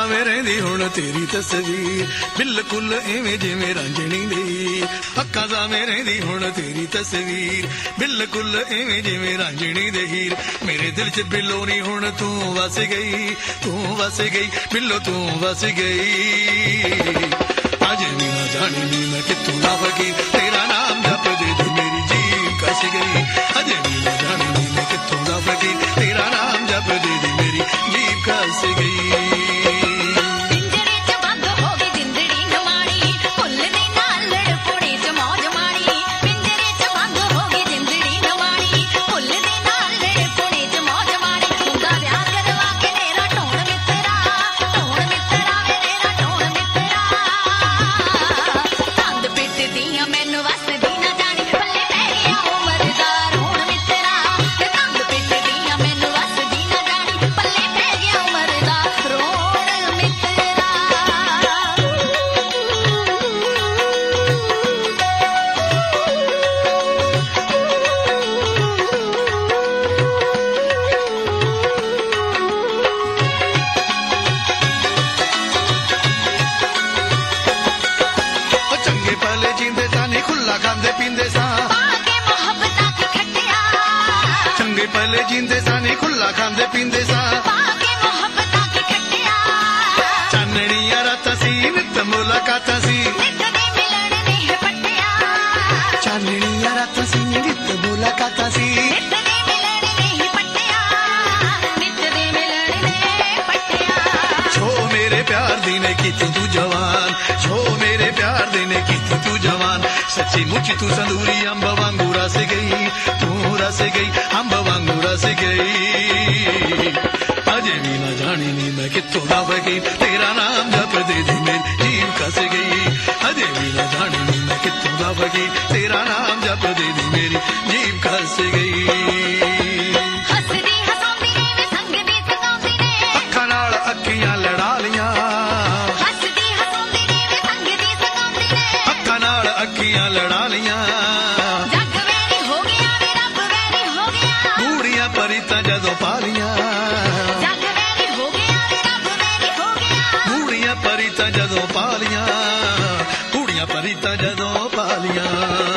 ਜਾਵੇਂ ਰਹਿੰਦੀ ਹੁਣ ਤੇਰੀ ਤਸਵੀਰ ਬਿਲਕੁਲ ਐਵੇਂ ਜਿਵੇਂ ਰਾਂਝਣੀ ਦੀ ਅੱਖਾਂ ਜਾਵੇਂ ਰਹਿੰਦੀ ਹੁਣ ਤੇਰੀ ਤਸਵੀਰ ਬਿਲਕੁਲ ਐਵੇਂ ਜਿਵੇਂ ਰਾਂਝਣੀ ਦੇ ਹੀਰ ਮੇਰੇ ਦਿਲ 'ਚ ਬਿੱਲੋ ਨੀ ਹੁਣ ਤੂੰ ਵਸ ਗਈ ਬਿੱਲੋ ਤੂੰ ਵਸ ਗਈ ਅਜੇ ਵੀ ਨਾ ਜਾਣੀ ਨੀ ਮੈਂ ਕਿੱਥੋਂ ਦਾ ਫਕੀਰ ਤੇਰਾ ਨਾਮ ਜਪਦੇ ਦੀ ਮੇਰੀ ਜੀਭ ਕਸ ਗਈ ਅਜੇ ਵੀ ਨਾ ਜਾਣੀ ਨੀ ਮੈਂ ਕਿੱਥੋਂ ਦਾ ਫਕੀਰ ਤੇਰਾ ਨਾਮ ਜਪਦੇ ਦੀ ਮੇਰੀ ਜੀਭ ਕਸ ਗਈ पहले जींदे सानी खुला खांदे पींदे सा चाननिया रातां सी नित मुलाकातां सी चाननिया रातां सी नित मुलाकातां सी छो मेरे प्यार दी ने कीती तू जवान छो मेरे प्यार दी ने कीती तू जवान सच्ची मुच्ची तू संदूरी अंब वांगू रस गई तू रस गई अंब वांगू रस गई अजे भी ना जानी नी मैं कित्थों दा फकीर तेरा नाम जपदे दी मेरी जीभ कस गई अजे भी ना जानी नी मैं कित्थों दा फकीर तेरा नाम जपदे दी मेरी जीभ कस गई अखां नाल अखियां लड़ा लियां अखां नाल अखियां लड़ा लियां परिता जदों पालियां बूढ़ियां परिता जदों पालियां बूढ़ियां परिता जदों पालियां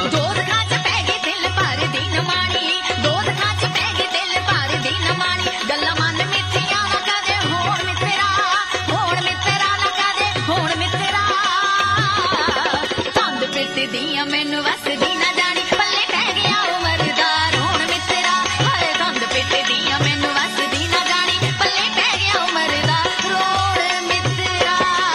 मैनू वसदी ना जानी पल्ले पै गया उमरदार हुण मित्रा दंद पिट दिया मैनू वसदी ना जानी पल्ले पै गया उमरदार रोड़ मित्रा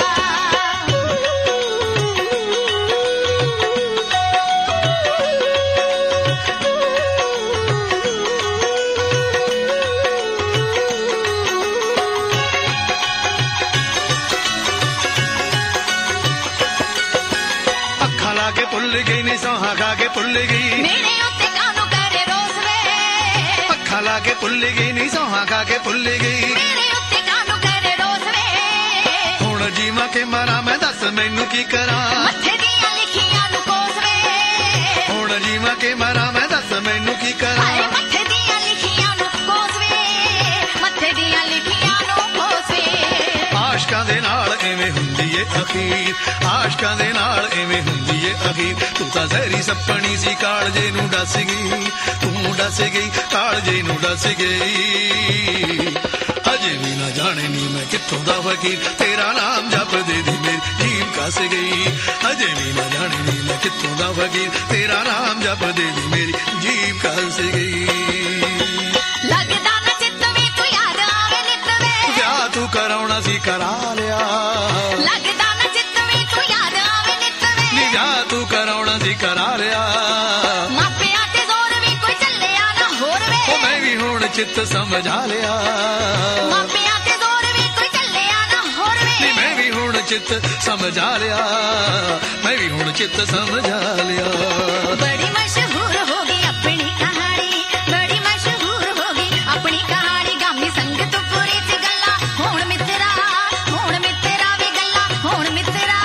अखा ला के भुल गई नी सौहा खा के भुल गई मेरे उत्ते कानू करे रोस वे अखा ला के भुल गई नी सौहा खा के भुल गई मेरे उत्ते कानू करे रोस वे हुण जीवां के मरां मैं दस मैनू की करां मत्थे दियां लिखियां नू कोस वे हुण जीवां के मरां मैं दस मैनू की करां मत्थे दियां लिखियां नू कोस वे मत्थे दियां लिखियां नू कोस वे आशकां दे नाल एवें हुंदी ए अखीर आशकां दे नाल एवें हुंदी ए अखीर तू तां जहरी सपनी सी कालजे नू डस गई तू डस गई कालजे नू डस गई अजे भी ना जाने नी मैं कित्थों दा फकीर तेरा नाम जपदे दी मेरी जीभ कस गई अजे भी ना जाने नी मैं कित्थों दा फकीर तेरा नाम जपदे दी मेरी जीभ कस गई लगदा ना चित्त वी तू याद आवे नित वे ब्याह तू कराउणा सी करा लिया लगदा ना चित्त वी तू याद आवे नित वे ब्याह तू कराउणा सी करा लिया मापियां ते जोर वी कोई चलिया ना होर वे ओ मैं भी हुण चित्त समझा लिया मापियां ते जोर वी कोई चलिया ना होर वे मैं भी हुण चित्त समझा लिया मैं भी हुण चित्त समझा लिया बड़ी मशहूर हो गई अपनी कहानी बड़ी मशहूर हो गई अपनी कहानी गामी संगत पूरी च गल्ला हुण मित्रा वे गल्ला हुण मित्रा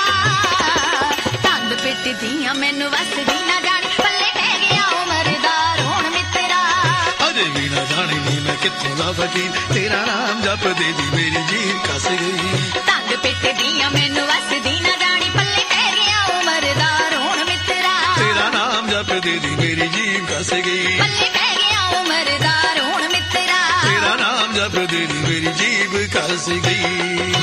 तंद पिट दियां मैनू वसदी ना जानी पल्ले पै गया उमरदार हुण मित्रा अजे भी ना जानी नी मैं ਕਿੱਥੋਂ ਦਾ ਫਕੀਰ ਤੇਰਾ ਨਾਮ ਜਪਦੇ ਦੀ ਮੇਰੀ ਜੀਭ ਕੱਸ ਗਈ ਤੰਗ ਪਿੱਟ ਦੀਆਂ ਮੈਨੂੰ ਵਸਦੀ ਨਾ ਜਾਣੀ ਪੱਲੇ ਪੈ ਗਿਆ ਉਮਰ ਦਾ ਰੋਣ ਮਿੱਤਰਾ ਤੇਰਾ ਨਾਮ ਜਪਦੇ ਦੀ ਮੇਰੀ ਜੀਭ ਕੱਸ ਗਈ ਪੱਲੇ ਪੈ ਗਿਆ ਉਮਰ ਦਾ ਰੋਣ ਮਿੱਤਰਾ ਤੇਰਾ ਨਾਮ ਜਪਦੇ ਦੀ ਮੇਰੀ ਜੀਭ ਕੱਸ ਗਈ